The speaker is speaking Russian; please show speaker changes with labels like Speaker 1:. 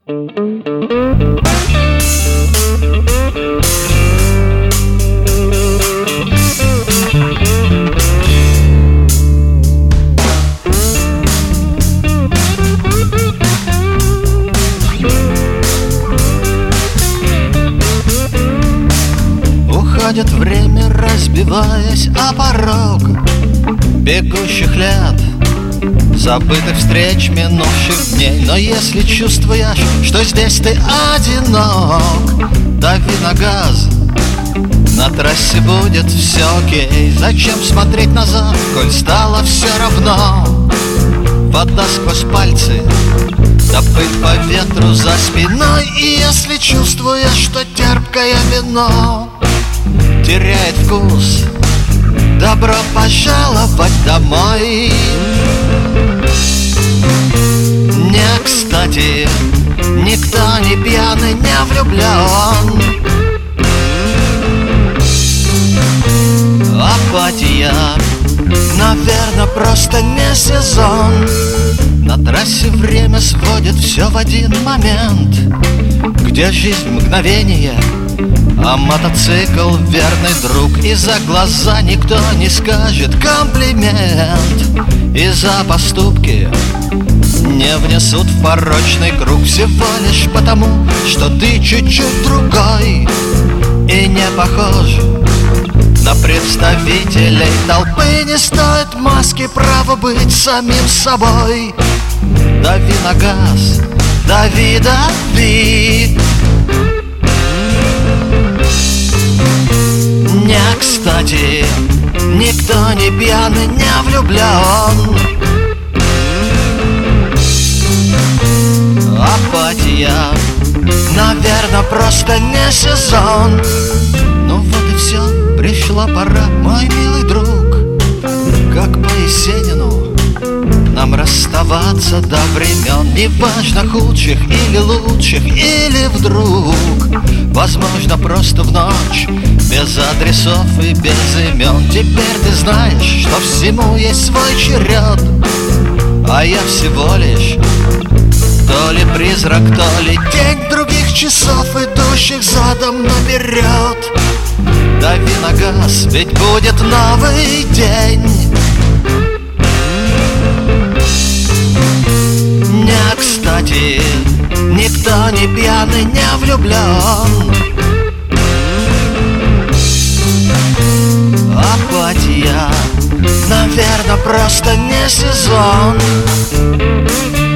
Speaker 1: Уходит время, разбиваясь о порог бегущих лет, забытых встреч, минувших дней. Но если чувствуешь, что здесь ты одинок, дави на газ, на трассе будет все окей. Зачем смотреть назад, коль стало все равно? Вода сквозь пальцы, топает по ветру за спиной. И если чувствуешь, что терпкое вино теряет вкус, добро пожаловать домой. Не кстати, никто не пьяный, не влюблен. Апатия, наверное, просто не сезон. На трассе время сводит все в один момент, где жизнь мгновение, а мотоцикл верный друг. И за глаза никто не скажет комплимент, и за поступки не внесут в порочный круг. Всего лишь потому, что ты чуть-чуть другой и не похож на представителей толпы. Не стоит маски, право быть самим собой. Дави на газ, дави, дави. Не кстати, никто не пьяный, не влюблен. Апатия, наверное, просто не сезон. Ну вот и все, пришла пора, мой милый друг. Как по Есенину нам расставаться до времен. Неважно, худших или лучших, или вдруг, возможно, просто в ночь, без адресов и без имен. Теперь ты знаешь, что всему есть свой черед, а я всего лишь то ли призрак, то ли тень других часов, идущих задом наперед. Дави на газ, ведь будет новый день. Не кстати, никто не пьяный, не влюблен. Апатия, наверное, просто не сезон.